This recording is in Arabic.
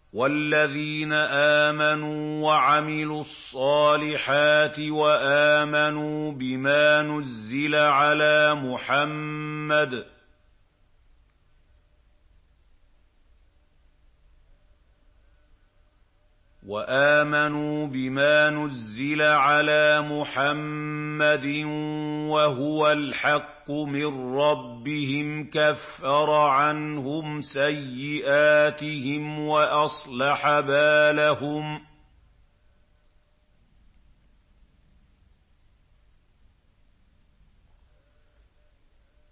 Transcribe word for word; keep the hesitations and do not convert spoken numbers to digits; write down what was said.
وَالَّذِينَ آمَنُوا وَعَمِلُوا الصَّالِحَاتِ وَآمَنُوا بِمَا نُزِّلَ عَلَىٰ مُحَمَّدٍ وَآمَنُوا بِمَا نُزِّلَ عَلَىٰ مُحَمَّدٍ وَهُوَ الْحَقُّ مِن رَّبِّهِمْ كَفَّرَ عَنْهُمْ سَيِّئَاتِهِمْ وَأَصْلَحَ بَالَهُمْ